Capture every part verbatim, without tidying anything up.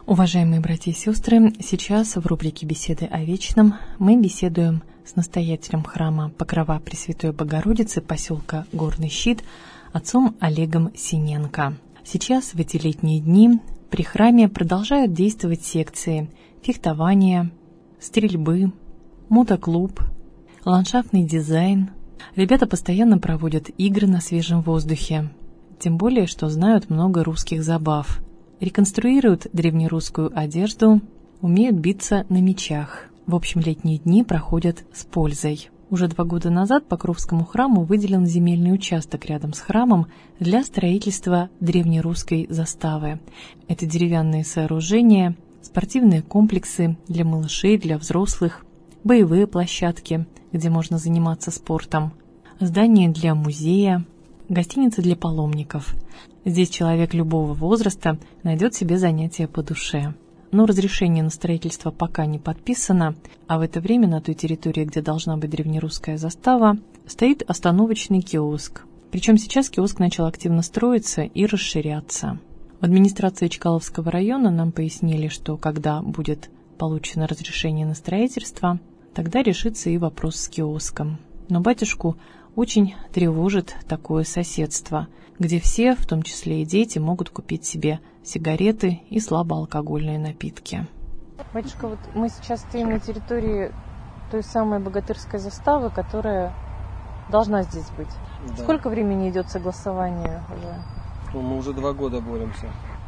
Уважаемые братья и сестры, сейчас в рубрике «Беседы о вечном» мы беседуем с настоятелем храма Покрова Пресвятой Богородицы поселка Горный Щит, отцом Олегом Синенко. Сейчас, в эти летние дни, при храме продолжают действовать секции фехтования, стрельбы, мотоклуб, ландшафтный дизайн. Ребята постоянно проводят игры на свежем воздухе, тем более, что знают много русских забав. Реконструируют древнерусскую одежду, умеют биться на мечах. В общем, летние дни проходят с пользой. Уже два года назад Покровскому храму выделен земельный участок рядом с храмом для строительства древнерусской заставы. Это деревянные сооружения, спортивные комплексы для малышей, для взрослых, боевые площадки, где можно заниматься спортом, здание для музея, гостиница для паломников. Здесь человек любого возраста найдет себе занятие по душе. Но разрешение на строительство пока не подписано, а в это время на той территории, где должна быть древнерусская застава, стоит остановочный киоск. Причем сейчас киоск начал активно строиться и расширяться. В администрации Чкаловского района нам пояснили, что когда будет получено разрешение на строительство, тогда решится и вопрос с киоском. Но батюшку очень тревожит такое соседство, где все, в том числе и дети, могут купить себе сигареты и слабоалкогольные напитки. Батюшка, вот мы сейчас стоим на территории той самой богатырской заставы, которая должна здесь быть. Да. Сколько времени идет согласование уже? Ну, мы уже два года боремся.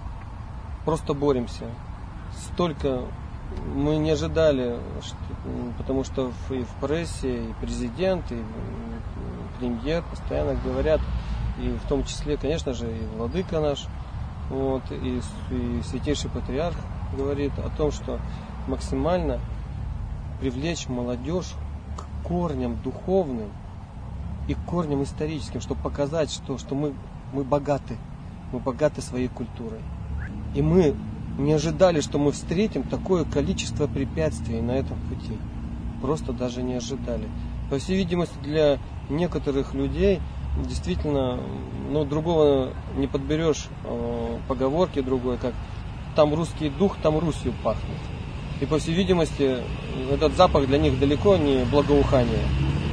Просто боремся. Столько мы не ожидали, что, потому что и в прессе, и президент, и премьер постоянно говорят, и в том числе, конечно же, и владыка наш, вот, и, и святейший патриарх говорит о том, что максимально привлечь молодежь к корням духовным и к корням историческим, чтобы показать, что, что мы, мы богаты, мы богаты своей культурой. И мы не ожидали, что мы встретим такое количество препятствий на этом пути. Просто даже не ожидали. По всей видимости, для некоторых людей действительно, ну, другого не подберешь э, поговорки другой, как там русский дух, там Русью пахнет. И по всей видимости, этот запах для них далеко не благоухание.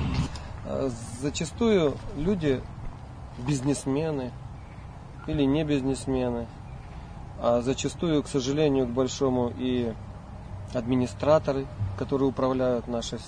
Зачастую люди бизнесмены или не бизнесмены, а зачастую, к сожалению, к большому, и администраторы, которые управляют наши,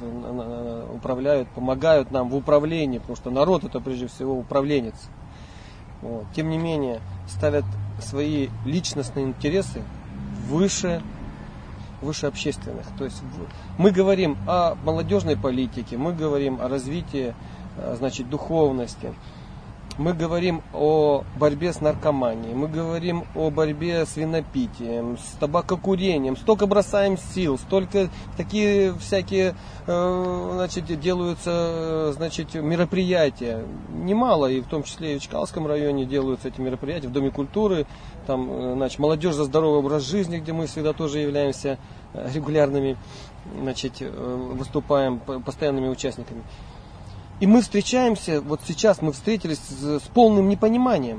управляют, помогают нам в управлении, потому что народ это прежде всего управленец. Вот. Тем не менее, ставят свои личностные интересы выше, выше общественных. То есть мы говорим о молодежной политике, мы говорим о развитии, значит, духовности. Мы говорим о борьбе с наркоманией, мы говорим о борьбе с винопитием, с табакокурением. Столько бросаем сил, столько такие всякие, значит, делаются, значит, мероприятия. Немало, и в том числе и в Чкаловском районе делаются эти мероприятия, в Доме культуры. Там, значит, молодежь за здоровый образ жизни, где мы всегда тоже являемся регулярными, значит, выступаем постоянными участниками. И мы встречаемся, вот сейчас мы встретились с, с полным непониманием.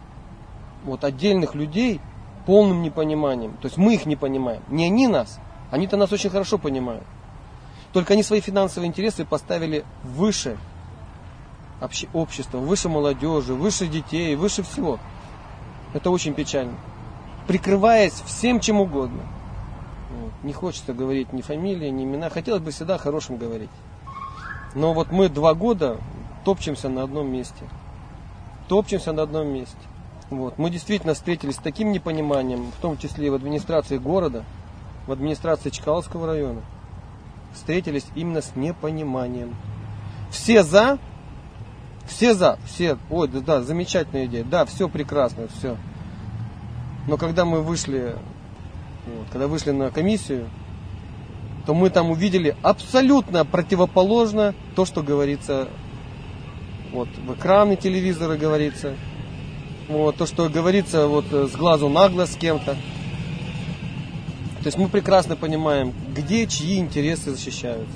Вот отдельных людей полным непониманием. То есть мы их не понимаем. Не они нас. Они-то нас очень хорошо понимают. Только они свои финансовые интересы поставили выше обще, общества, выше молодежи, выше детей, выше всего. Это очень печально. Прикрываясь всем чем угодно. Вот. Не хочется говорить ни фамилии, ни имена. Хотелось бы всегда о хорошем говорить. Но вот мы два года топчемся на одном месте. Топчемся на одном месте. Вот. Мы действительно встретились с таким непониманием, в том числе и в администрации города, в администрации Чкаловского района. Встретились именно с непониманием. Все за, все за, все, ой, да, да, замечательная идея, да, все прекрасно, все. Но когда мы вышли, вот, когда вышли на комиссию, то мы там увидели абсолютно противоположно то, что говорится вот, в экраны телевизора говорится, вот, то, что говорится вот, с глазу на глаз с кем-то. То есть мы прекрасно понимаем, где чьи интересы защищаются.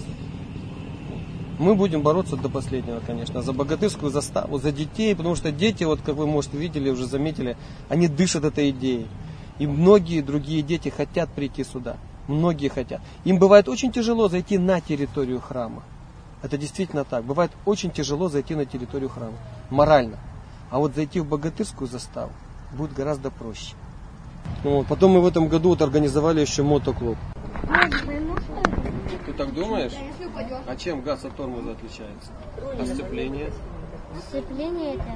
Мы будем бороться до последнего, конечно, за богатырскую заставу, за детей, потому что дети, вот как вы, может, видели, уже заметили, они дышат этой идеей. И многие другие дети хотят прийти сюда. Многие хотят. Им бывает очень тяжело зайти на территорию храма. Это действительно так. Бывает очень тяжело зайти на территорию храма. Морально. А вот зайти в богатырскую заставу будет гораздо проще. Вот. Потом мы в этом году вот организовали еще мотоклуб. Ты так думаешь? А чем газ от тормоза отличается? А сцепление? Сцепление это...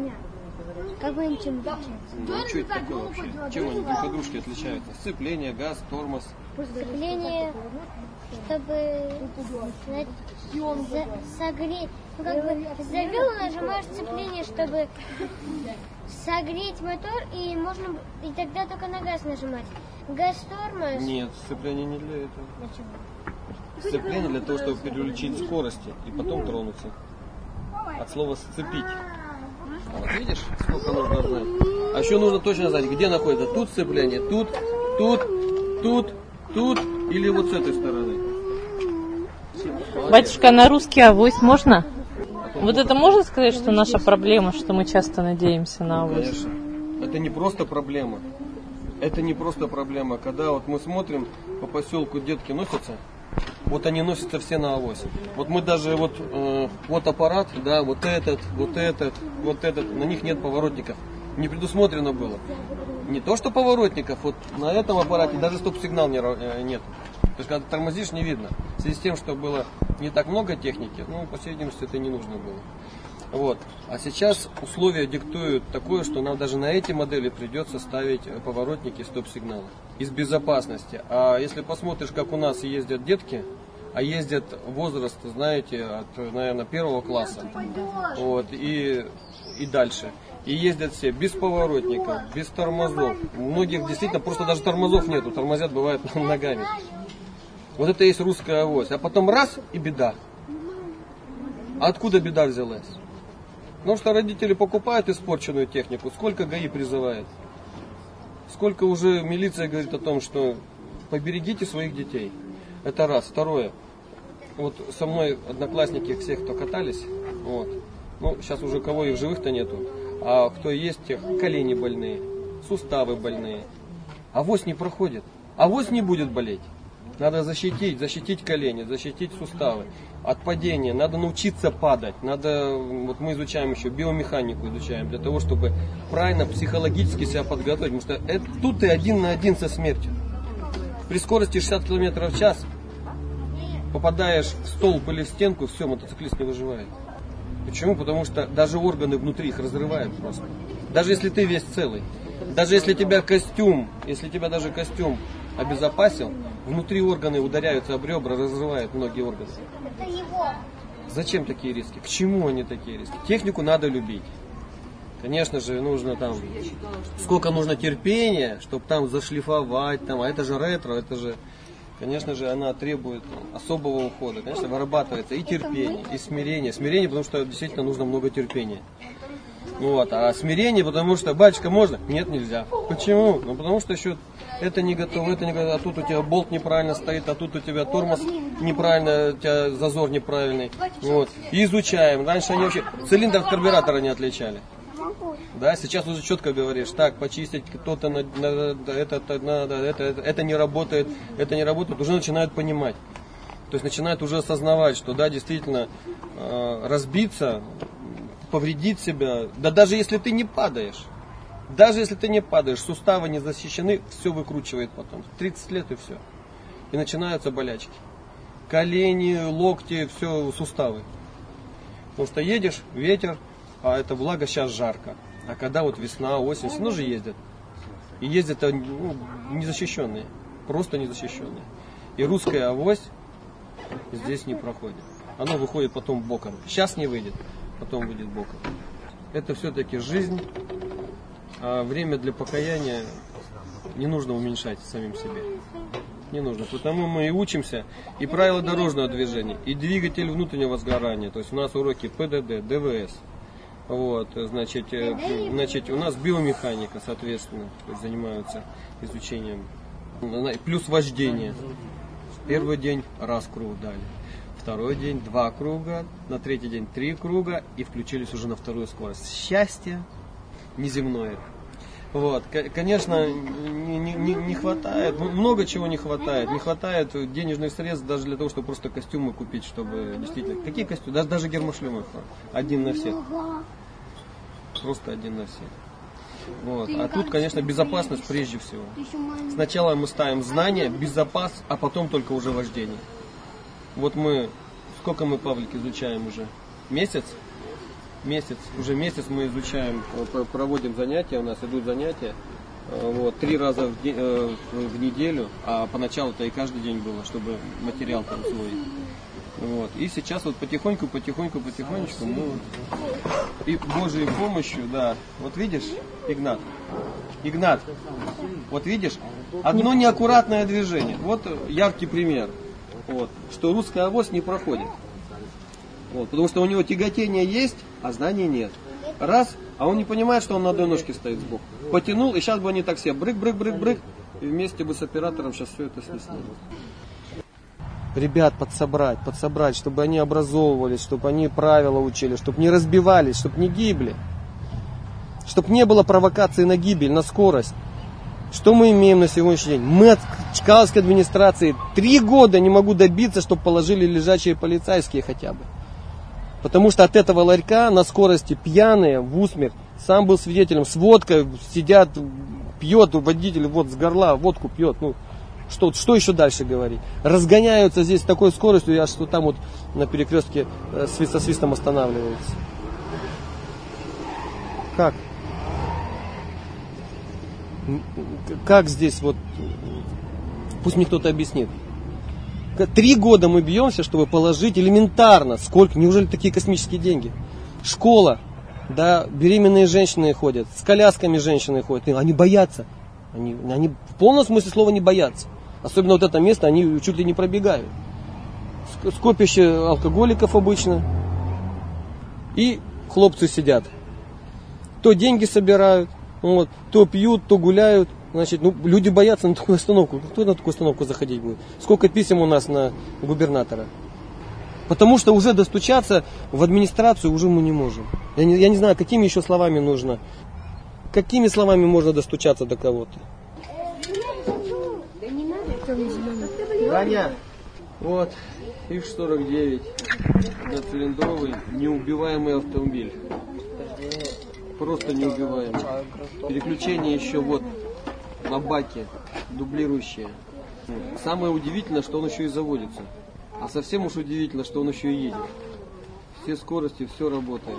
Как бы чем отличается? Ну, а что это такое вообще? Чем они друг от дружки отличаются? Сцепление, газ, тормоз. Сцепление, чтобы знаете, за, согреть. Ну, как бы завел, нажимаешь сцепление, чтобы согреть мотор, и можно и тогда только на газ нажимать. Газ, тормоз. Нет, сцепление не для этого. Зачем? Сцепление для того, чтобы переключить скорости и потом тронуться. От слова сцепить. Вот видишь, сколько нужно знать. А еще нужно точно знать, где находится. Тут сцепление, тут, тут, тут, тут или вот с этой стороны. Батюшка, на русский авось можно? Вот это можно сказать, что наша проблема, что мы часто надеемся на авось? Конечно. Это не просто проблема. Это не просто проблема. Когда вот мы смотрим, по поселку детки носятся, вот они носятся все на авось. Вот мы даже вот, э, вот аппарат, да, вот этот, вот этот, вот этот, на них нет поворотников. Не предусмотрено было. Не то, что поворотников, вот на этом аппарате даже стоп-сигнал не, э, нет. То есть, когда тормозишь, не видно. В связи с тем, что было не так много техники, ну, по всей видимости, это не нужно было. Вот. А сейчас условия диктуют такое, что нам даже на эти модели придется ставить поворотники стоп-сигналы. Из безопасности. А если посмотришь, как у нас ездят детки, а ездят возраст, знаете, от, наверное, первого класса, вот, и, и дальше. И ездят все без поворотников, без тормозов. У многих действительно просто даже тормозов нету, тормозят бывает ногами. Вот это и есть русская авось. А потом раз и беда. А откуда беда взялась? Потому что родители покупают испорченную технику. Сколько ГАИ призывает? Сколько уже милиция говорит о том, что поберегите своих детей. Это раз. Второе. Вот со мной одноклассники всех, кто катались. Вот. Ну, сейчас уже кого и в живых-то нету. А кто есть, тех колени больные, суставы больные. Авось не проходит. Авось не будет болеть. Надо защитить, защитить колени, защитить суставы от падения. Надо научиться падать. Надо, вот мы изучаем еще биомеханику, изучаем для того, чтобы правильно психологически себя подготовить. Потому что это, тут ты один на один со смертью. При скорости шестьдесят километров в час попадаешь в столб или в стенку, все, мотоциклист не выживает. Почему? Потому что даже органы внутри их разрывают просто. Даже если ты весь целый. Даже если тебя костюм, если тебя даже костюм обезопасил, внутри органы ударяются об ребра, разрывают многие органы. Зачем такие риски? К чему они такие риски? Технику надо любить. Конечно же, нужно там, сколько нужно терпения, чтобы там зашлифовать, там, а это же ретро, это же, конечно же, она требует особого ухода. Конечно, вырабатывается и терпение, и смирение. Смирение, потому что действительно нужно много терпения. Вот. А смирение, потому что, батюшка, можно? Нет, нельзя. Почему? Ну, потому что еще это не готово, это не готово, а тут у тебя болт неправильно стоит, а тут у тебя тормоз неправильно, у тебя зазор неправильный. Вот. И изучаем. Раньше они вообще цилиндр от карбюратора не отличали. Да, сейчас уже четко говоришь, так, почистить кто-то, надо, это, надо, это, это, это не работает, это не работает, уже начинают понимать. То есть начинают уже осознавать, что да, действительно, э, разбиться, повредить себя, да даже если ты не падаешь, даже если ты не падаешь, суставы не защищены, все выкручивает потом. тридцать лет и все. И начинаются болячки. Колени, локти, все, суставы. Потому что едешь, ветер, а это благо сейчас жарко. А когда вот весна, осень, все равно же ездят. И ездят ну, незащищенные, просто незащищенные. И русская авось здесь не проходит. Оно выходит потом боком. Сейчас не выйдет, потом выйдет боком. Это все-таки жизнь. А время для покаяния не нужно уменьшать самим себе. Не нужно. Потому мы и учимся. И правила дорожного движения, и двигатель внутреннего сгорания. То есть у нас уроки ПДД, ДВС. Вот, значит, значит, у нас биомеханика, соответственно, то есть занимаются изучением. Плюс вождение. Первый день раз круг дали. Второй день два круга. На третий день три круга. И включились уже на вторую скорость. Счастье неземное. Вот, конечно, не, не, не хватает, много чего не хватает. Не хватает денежных средств даже для того, чтобы просто костюмы купить, чтобы действительно... Какие костюмы? Даже, даже гермошлемов. Один на всех. Просто один на всех. Вот. А тут, конечно, безопасность прежде всего. Сначала мы ставим знания, безопасность, а потом только уже вождение. Вот мы... Сколько мы, Павлик, изучаем уже? Месяц? Месяц, уже месяц мы изучаем, проводим занятия, у нас идут занятия, вот, три раза в, день, в неделю, а поначалу-то и каждый день было, чтобы материал там усвоить. Вот. И сейчас вот потихоньку, потихоньку, потихонечку мы вот, и Божьей помощью, да, вот видишь, Игнат, Игнат, вот видишь, одно неаккуратное движение, вот яркий пример, вот, что русская авось не проходит. Вот, потому что у него тяготение есть, а знаний нет. Раз, а он не понимает, что он на одной ножке стоит сбоку. Потянул, и сейчас бы они так все брык-брык-брык-брык, и вместе бы с оператором сейчас все это снесли. Ребят подсобрать, подсобрать, чтобы они образовывались, чтобы они правила учили, чтобы не разбивались, чтобы не гибли. Чтобы не было провокации на гибель, на скорость. Что мы имеем на сегодняшний день? Мы от Чкаловской администрации три года не могу добиться, чтобы положили лежачие полицейские хотя бы. Потому что от этого ларька на скорости пьяные в усмерть. Сам был свидетелем, с водкой сидят, пьет водитель, вот с горла водку пьет. Ну, что, что еще дальше говорить? Разгоняются здесь с такой скоростью, аж что там вот на перекрестке со свистом останавливаются. Как? Как здесь вот, пусть мне кто-то объяснит. Три года мы бьемся, чтобы положить элементарно. Сколько? Неужели такие космические деньги? Школа. Да, беременные женщины ходят. С колясками женщины ходят. Они боятся. Они, они в полном смысле слова не боятся. Особенно вот это место, они чуть ли не пробегают. Скопище алкоголиков обычно. И хлопцы сидят. То деньги собирают, вот, то пьют, то гуляют. Значит, ну, люди боятся на такую остановку. Кто на такую остановку заходить будет? Сколько писем у нас на губернатора? Потому что уже достучаться в администрацию уже мы не можем. Я не, я не знаю, какими еще словами нужно. Какими словами можно достучаться до кого-то? Ваня, вот, ИФ сорок девять, одноцилиндровый, неубиваемый автомобиль. Просто неубиваемый. Переключение еще вот на баке, дублирующее. Самое удивительное, что он еще и заводится. А совсем уж удивительно, что он еще и едет. Все скорости, все работает.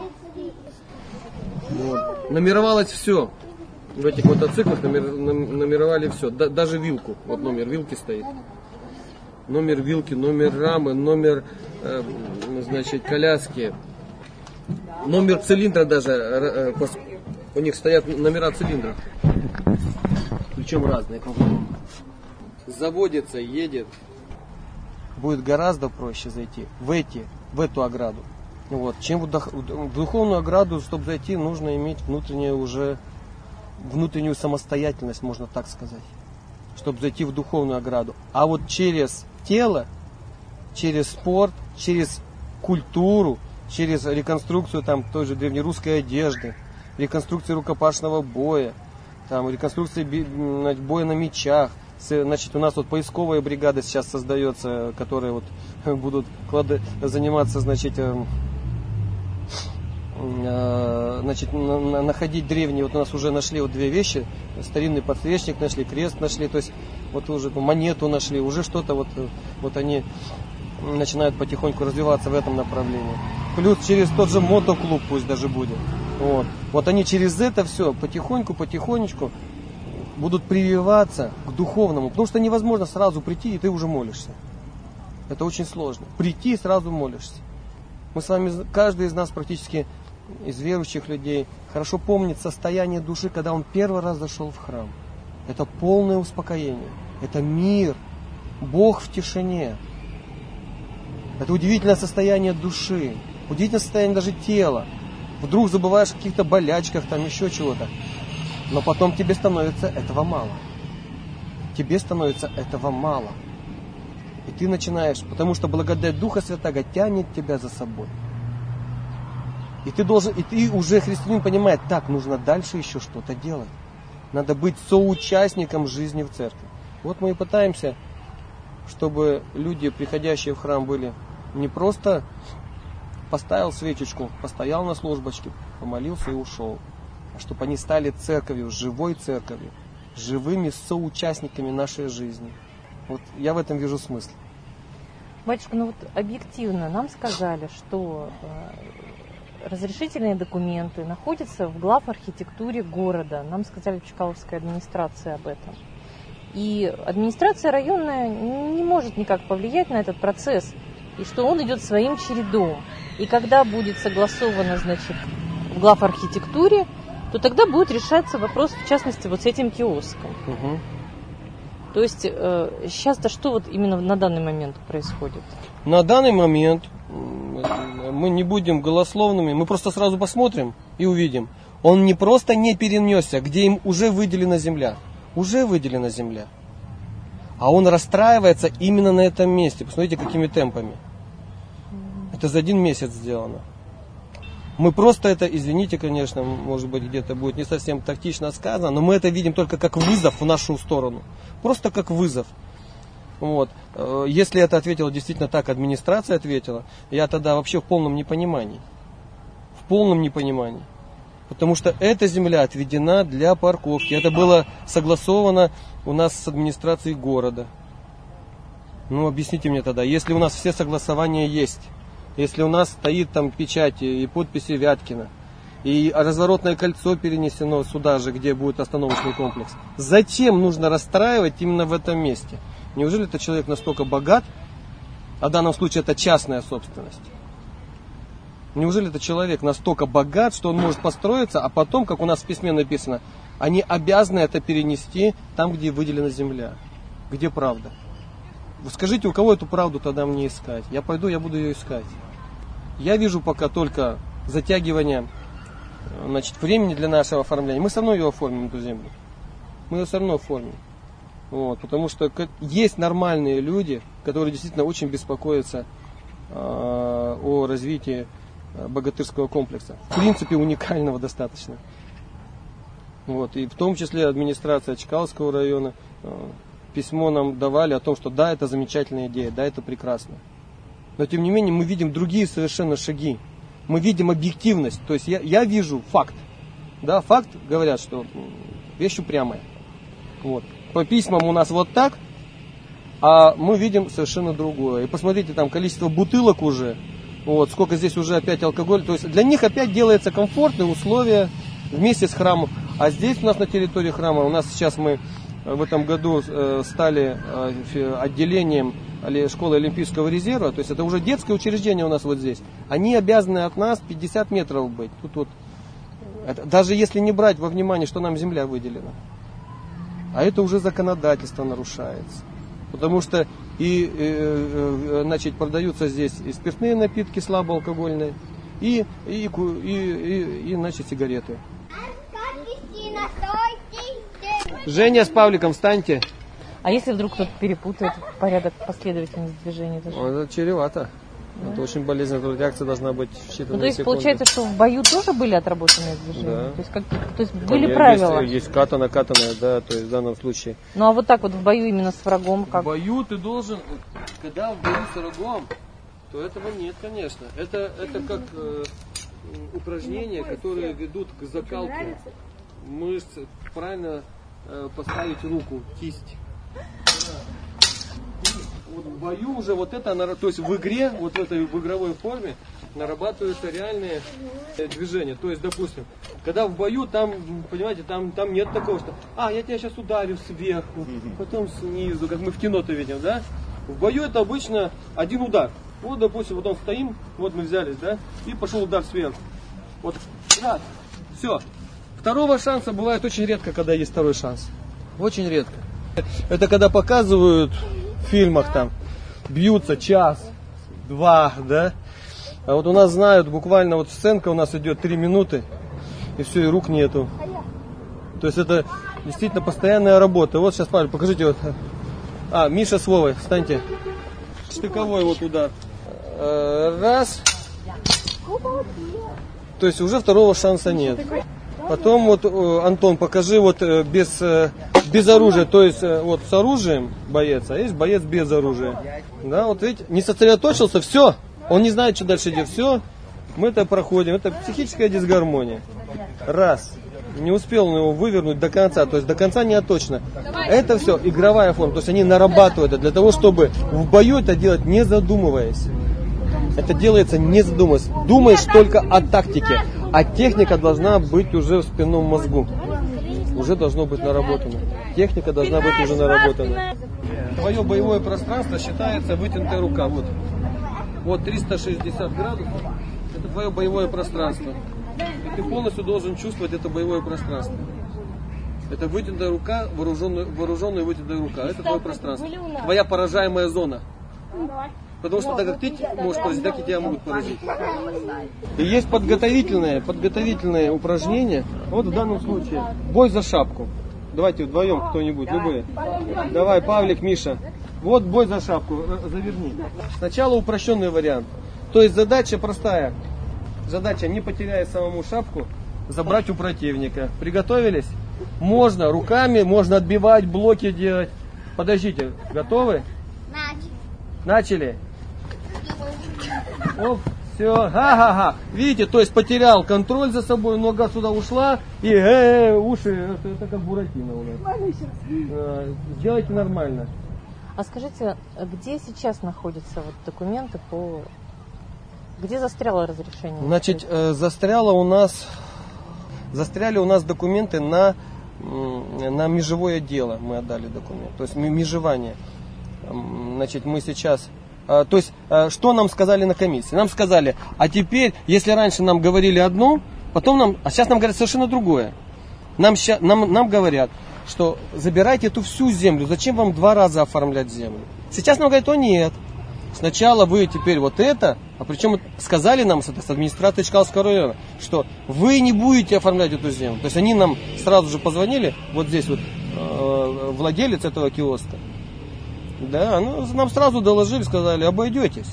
Вот. Номеровалось все. В этих мотоциклах номер, номеровали все. Да, даже вилку. Вот номер вилки стоит. Номер вилки, номер рамы, номер э, значит, коляски. Номер цилиндра даже. Э, э, у них стоят номера цилиндров. Причем разные. Заводится, едет. Будет гораздо проще зайти в эти, в эту ограду. Вот. Чем в духовную ограду, чтобы зайти, нужно иметь внутреннюю уже внутреннюю самостоятельность, можно так сказать. Чтобы зайти в духовную ограду. А вот через тело, через спорт, через культуру, через реконструкцию там той же древнерусской одежды, реконструкцию рукопашного боя, там, реконструкции боя на мечах. Значит, у нас вот поисковая бригада сейчас создается, которые вот будут заниматься, значит, значит, находить древние. Вот у нас уже нашли вот две вещи. Старинный подсвечник нашли, крест нашли, то есть вот уже монету нашли, уже что-то вот, вот они начинают потихоньку развиваться в этом направлении. Плюс через тот же мотоклуб пусть даже будет. Вот, вот они через это все потихоньку, потихонечку будут прививаться к духовному. Потому что невозможно сразу прийти, и ты уже молишься. Это очень сложно. Прийти и сразу молишься. Мы с вами, каждый из нас практически, из верующих людей, хорошо помнит состояние души, когда он первый раз зашел в храм. Это полное успокоение. Это мир. Бог в тишине. Это удивительное состояние души. Удивительное состояние даже тела. Вдруг забываешь о каких-то болячках, там еще чего-то. Но потом тебе становится этого мало. Тебе становится этого мало. И ты начинаешь, потому что благодать Духа Святаго тянет тебя за собой. И ты должен, и ты уже христианин понимает, так, нужно дальше еще что-то делать. Надо быть соучастником жизни в церкви. Вот мы и пытаемся, чтобы люди, приходящие в храм, были не просто поставил свечечку, постоял на службочке, помолился и ушел, а чтобы они стали церковью, живой церковью, живыми соучастниками нашей жизни. Вот я в этом вижу смысл. Батюшка, ну вот объективно нам сказали, что разрешительные документы находятся в главархитектуре города. Нам сказали в Чкаловской администрации об этом. И администрация районная не может никак повлиять на этот процесс, и что он идет своим чередом. И когда будет согласовано, значит, в главархитектуре, то тогда будет решаться вопрос, в частности, вот с этим киоском. Угу. То есть э, сейчас-то что вот именно на данный момент происходит? На данный момент мы не будем голословными, мы просто сразу посмотрим и увидим. Он не просто не перенесся, где им уже выделена земля. Уже выделена земля. А он расстраивается именно на этом месте. Посмотрите, какими темпами. Это за один месяц сделано. Мы просто это, извините, конечно, может быть, где-то будет не совсем тактично сказано, но мы это видим только как вызов в нашу сторону. Просто как вызов. Вот. Если это ответила действительно так, администрация ответила, я тогда вообще в полном непонимании. В полном непонимании. Потому что эта земля отведена для парковки. Это было согласовано у нас с администрацией города. Ну, объясните мне тогда, если у нас все согласования есть, если у нас стоит там печати и подписи Вяткина, и разворотное кольцо перенесено сюда же, где будет остановочный комплекс, зачем нужно расстраивать именно в этом месте? Неужели этот человек настолько богат, а в данном случае это частная собственность? Неужели этот человек настолько богат, что он может построиться, а потом, как у нас в письме написано, они обязаны это перенести там, где выделена земля? Где правда? Вы скажите, у кого эту правду тогда мне искать? Я пойду, я буду ее искать. Я вижу пока только затягивание, значит, времени для нашего оформления. Мы все равно ее оформим, эту землю. Мы ее все равно оформим. Вот, потому что есть нормальные люди, которые действительно очень беспокоятся э, о развитии богатырского комплекса. В принципе, уникального достаточно. Вот, и в том числе администрация Чкаловского района э, письмо нам давали о том, что да, это замечательная идея, да, это прекрасно. Но тем не менее мы видим другие совершенно шаги. Мы видим объективность. То есть я, я вижу факт. Да, факт, говорят, что вещь упрямая. Вот. По письмам у нас вот так, а мы видим совершенно другое. И посмотрите, там количество бутылок уже. Вот, сколько здесь уже опять алкоголь. То есть для них опять делается комфортные условия вместе с храмом. А здесь у нас на территории храма, у нас сейчас мы в этом году стали отделением школы Олимпийского резерва. То есть это уже детское учреждение у нас вот здесь. Они обязаны от нас пятьдесят метров быть. Тут вот, это, даже если не брать во внимание, что нам земля выделена. А это уже законодательство нарушается. Потому что и, и, значит, продаются здесь и спиртные напитки слабоалкогольные, и, и, и, и, и значит, сигареты. Женя с Павликом, встаньте. А если вдруг кто-то перепутает порядок последовательности движения? Это, это чревато. Да? Это очень болезненная реакция должна быть в считанные ну, то есть секунды. Получается, что в бою тоже были отработанные движения? Да. То есть, как, то есть были Там правила? Есть, есть ката накатанная, да, то есть в данном случае. Ну а вот так вот в бою именно с врагом как? В бою ты должен, когда в бою с врагом, то этого нет, конечно. Это, это как э, упражнения, которые ведут к закалке мышц, правильно э, поставить руку, кисть. Вот в бою уже вот это, то есть в игре, вот в этой в игровой форме нарабатываются реальные движения. То есть, допустим, когда в бою, там, понимаете, там, там нет такого, что а, я тебя сейчас ударю сверху, потом снизу, как мы в кино-то видим, да? В бою это обычно один удар. Вот, допустим, вот он стоим, вот мы взялись, да, и пошел удар сверху. Вот, раз, все. Второго шанса бывает очень редко, когда есть второй шанс. Очень редко. Это когда показывают в фильмах там, бьются час, два, да. А вот у нас знают, буквально вот сценка у нас идет три минуты, и все, и рук нету. То есть это действительно постоянная работа. Вот сейчас, Павел, покажите вот. А, Миша с Вовой, встаньте. Штыковой вот удар. Раз. То есть уже второго шанса нет. Потом вот, Антон, покажи вот без, без оружия, то есть вот с оружием боец, а есть боец без оружия. Да, вот видите, не сосредоточился, все, он не знает, что дальше идет, все, мы это проходим, это психическая дисгармония. Раз, не успел он его вывернуть до конца, то есть до конца не точно. Это все игровая форма, то есть они нарабатывают это для того, чтобы в бою это делать не задумываясь. Это делается не задумываясь, думаешь только о тактике. А техника должна быть уже в спинном мозгу. Уже должно быть наработано. Техника должна быть уже наработана. Твое боевое пространство считается вытянутая рука. Вот, вот триста шестьдесят градусов. Это твое боевое пространство. И ты полностью должен чувствовать это боевое пространство. Это вытянутая рука, вооруженная, вооруженная вытянутая рука. Это твое пространство. Твоя поражаемая зона. Потому что так как ты можешь поразить, так и тебя могут поразить. И есть подготовительное, подготовительное упражнение. Вот в данном случае бой за шапку. Давайте вдвоем кто-нибудь, любые. Давай, Павлик, Миша. Вот бой за шапку, заверни. Сначала упрощенный вариант. То есть задача простая. Задача, не теряя самому шапку, забрать у противника. Приготовились? Можно руками, можно отбивать, блоки делать. Подождите, готовы? Начали. Оп, все, ха-ха-ха. Видите, то есть потерял контроль за собой, нога сюда ушла, и э, -э уши, это, это как Буратино у нас. Э, сделайте нормально. А скажите, где сейчас находятся вот документы по... Где застряло разрешение? Значит, э, застряло у нас, застряли у нас документы на, на межевое дело. Мы отдали документ, то есть межевание. Значит, мы сейчас... То есть, что нам сказали на комиссии? Нам сказали, а теперь, если раньше нам говорили одно, потом нам... А сейчас нам говорят совершенно другое. Нам, ща, нам, нам говорят, что забирайте эту всю землю, зачем вам два раза оформлять землю? Сейчас нам говорят, о нет. Сначала вы теперь вот это, а причем сказали нам с администрации Чкаловского района, что вы не будете оформлять эту землю. То есть они нам сразу же позвонили, вот здесь вот э, владелец этого киоска. Да, ну, нам сразу доложили, сказали, обойдетесь.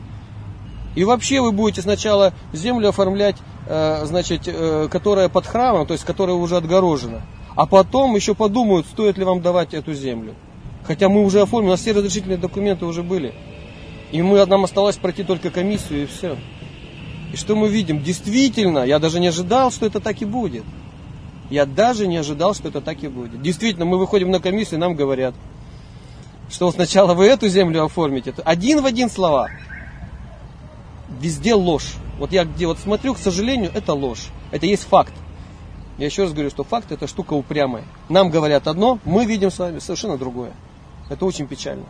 И вообще вы будете сначала землю оформлять, э, значит, э, которая под храмом, то есть которая уже отгорожена. А потом еще подумают, стоит ли вам давать эту землю. Хотя мы уже оформили, у нас все разрешительные документы уже были. И мы, нам осталось пройти только комиссию и все. И что мы видим? Действительно, я даже не ожидал, что это так и будет. Я даже не ожидал, что это так и будет. Действительно, мы выходим на комиссию, нам говорят, что сначала вы эту землю оформите. Один в один слова. Везде ложь. Вот я где вот смотрю, к сожалению, это ложь. Это есть факт. Я еще раз говорю, что факт это штука упрямая. Нам говорят одно, мы видим с вами совершенно другое. Это очень печально.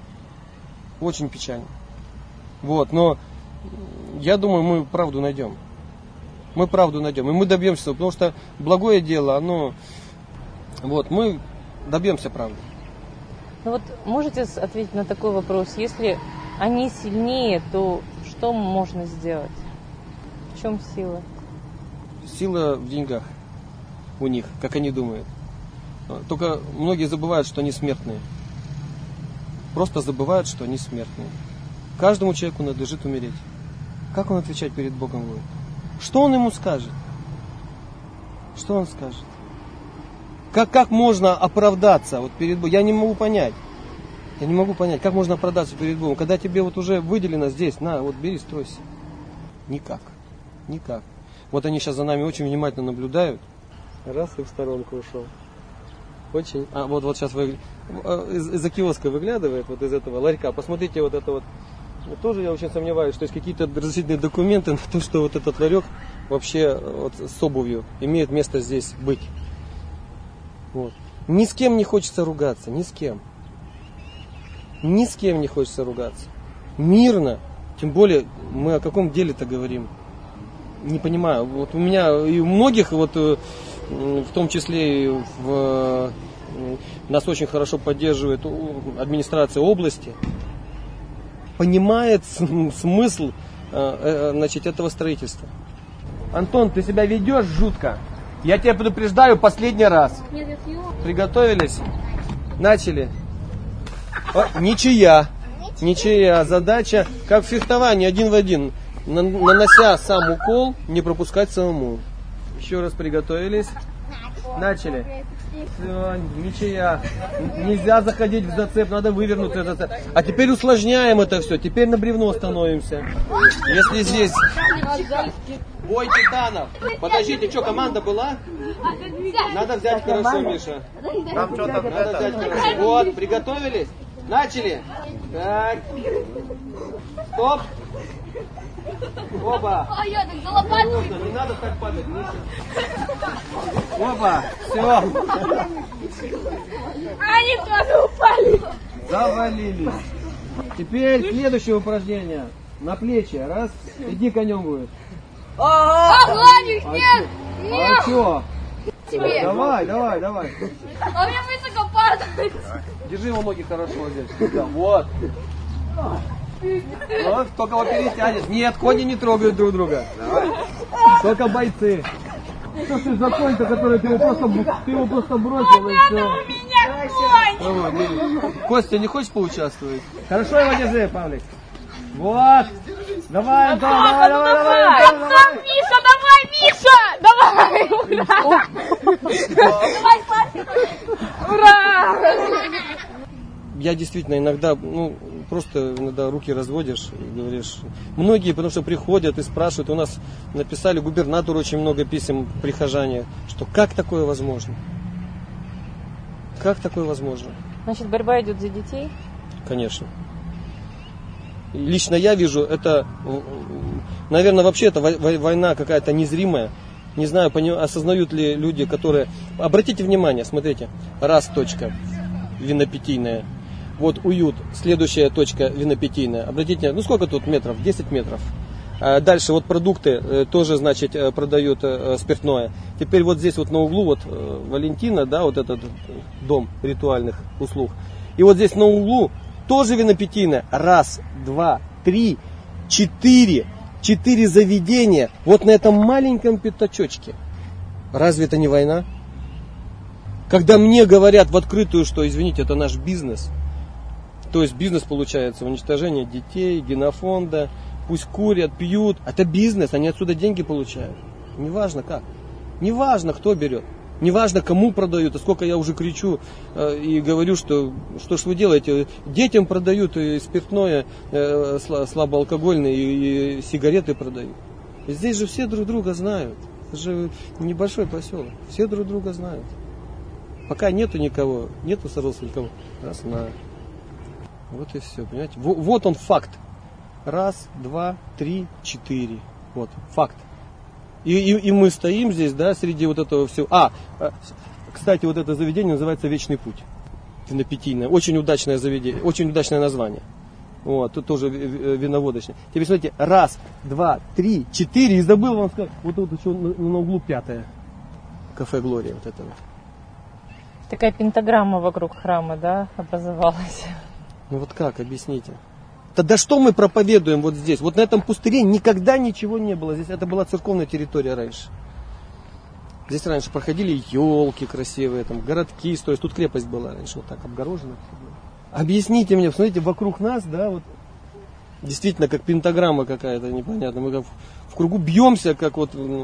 Очень печально. Вот, но я думаю, мы правду найдем. Мы правду найдем. И мы добьемся, потому что благое дело, оно... Вот, мы добьемся правды. Ну вот можете ответить на такой вопрос. Если они сильнее, то что можно сделать? В чем сила? Сила в деньгах у них, как они думают. Только многие забывают, что они смертные. Просто забывают, что они смертные. Каждому человеку надлежит умереть. Как он отвечать перед Богом будет? Что он ему скажет? Что он скажет? Как, как можно оправдаться вот перед Богом? Я не могу понять. Я не могу понять, как можно оправдаться перед Богом, когда тебе вот уже выделено здесь, на, вот бери, стройся. Никак. Никак. Вот они сейчас за нами очень внимательно наблюдают. Раз и в сторонку ушел. Очень. А вот, вот сейчас вы, из, из-за киоска выглядывает, вот из этого ларька. Посмотрите вот это вот. Тоже я очень сомневаюсь, что есть какие-то разрешительные документы на то, что вот этот ларек вообще вот с обувью имеет место здесь быть. Вот. Ни с кем не хочется ругаться, ни с кем. Ни с кем не хочется ругаться. Мирно. Тем более, мы о каком деле-то говорим? Не понимаю. Вот у меня и у многих, вот в том числе и в, нас очень хорошо поддерживает администрация области, понимает смысл, значит, этого строительства. Антон, ты себя ведешь жутко. Я тебя предупреждаю последний раз. Приготовились? Начали. О, ничья. Ничья. Задача, как в фехтовании, один в один. Нанося сам укол, не пропускать самому. Еще раз приготовились. Начали. Все, ничья. Нельзя заходить в зацеп, надо вывернуть этот зацеп. А теперь усложняем это все. Теперь на бревно становимся. Если здесь бой титанов. Подождите, что, команда была? Надо взять хорошо, Миша. Там что-то Надо взять хорошо. Вот, приготовились? Начали. Так. Стоп. Оба. Не надо так падать, Миша. Оба. Все. Они тоже упали. Завалились. Теперь следующее упражнение. На плечи. Раз. Иди конем будет. Погладишь, А нет, чё? нет. А что? Тебе. Давай, давай, давай. А мне высоко падает. Держи его ноги хорошо здесь. Да, вот. Вот, кто кого перетянет. Нет, кони не трогают друг друга. Давай. Только бойцы. Что ты за конь-то, который ты его просто, ты его просто бросил и все. У меня конь. Вот, видишь. Костя, не хочешь поучаствовать? Хорошо его держи, Павлик. Вот. Давай, Антон, давай, давай, давай, Антон, давай. Миша, давай, Миша, давай. Ура! Ура! Я действительно иногда, ну, просто иногда руки разводишь и говоришь. Многие, потому что приходят и спрашивают, у нас написали губернатору очень много писем прихожане, что как такое возможно? Как такое возможно? Значит, борьба идет за детей? Конечно. И лично я вижу, это, наверное, вообще это война какая-то незримая. Не знаю, осознают ли люди, которые... Обратите внимание, смотрите. Раз, точка, винопитийная. Вот уют, следующая точка винопитийная. Обратите, ну сколько тут метров? десять метров. А дальше вот продукты тоже, значит, продают спиртное. Теперь вот здесь вот на углу вот Валентина, да, вот этот дом ритуальных услуг. И вот здесь на углу тоже винопитийная. Раз, два, три, четыре. Четыре заведения. Вот на этом маленьком пятачочке. Разве это не война? Когда мне говорят в открытую, что, извините, это наш бизнес. То есть бизнес получается уничтожение детей, генофонда, пусть курят, пьют. Это бизнес, они отсюда деньги получают. Неважно как. Неважно, кто берет. Неважно, кому продают. А сколько я уже кричу э, и говорю, что что ж вы делаете. Детям продают и спиртное, э, слабоалкогольное, и, и сигареты продают. И здесь же все друг друга знают. Это же небольшой поселок. Все друг друга знают. Пока нету никого, нету сородства никого. Раз, на... Вот и все, понимаете? Вот он факт. Раз, два, три, четыре. Вот, факт. И, и, и мы стоим здесь, да, среди вот этого всего. А, кстати, вот это заведение называется «Вечный путь». Винопитийное. Очень удачное заведение, очень удачное название. Вот, тут тоже виноводочное. Теперь смотрите, раз, два, три, четыре. И забыл вам сказать, вот тут еще на, на углу пятое. Кафе «Глория». Вот это вот. Такая пентаграмма вокруг храма, да, образовалась. Ну вот как, объясните. Тогда что мы проповедуем вот здесь? Вот на этом пустыре никогда ничего не было. Здесь это была церковная территория раньше. Здесь раньше проходили елки красивые, там городки строились. Тут крепость была раньше, вот так обгорожена. Объясните мне, смотрите, вокруг нас, да, вот действительно как пентаграмма какая-то непонятная. Мы как в кругу бьемся, как вот. Ну,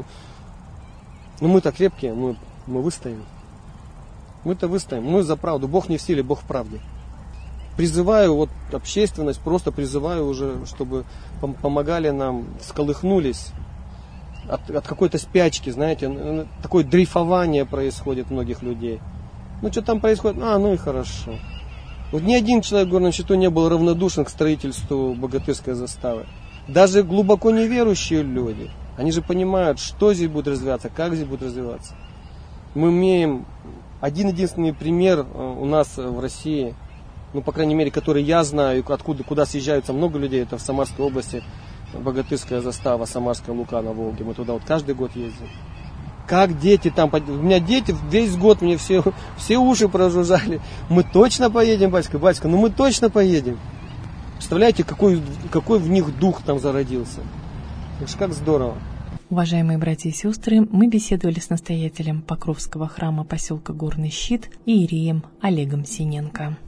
ну мы-то крепкие, мы, мы выстоим. Мы-то выстоим, мы за правду. Бог не в силе, Бог в правде. Призываю вот общественность, просто призываю уже, чтобы помогали нам, всколыхнулись от, от какой-то спячки, знаете, такое дрейфование происходит у многих людей. Ну что там происходит? А, ну и хорошо. Вот ни один человек в Горном Щиту не был равнодушен к строительству богатырской заставы. Даже глубоко неверующие люди, они же понимают, что здесь будет развиваться, как здесь будет развиваться. Мы имеем один единственный пример у нас в России, ну, по крайней мере, который я знаю, откуда, куда съезжаются много людей, это в Самарской области, богатырская застава, Самарская Лука на Волге. Мы туда вот каждый год ездим. Как дети там, у меня дети весь год мне все, все уши прожужжали. Мы точно поедем, батька, батька, ну мы точно поедем. Представляете, какой, какой в них дух там зародился. Это ж как здорово. Уважаемые братья и сестры, мы беседовали с настоятелем Покровского храма поселка Горный Щит иереем Олегом Синенко.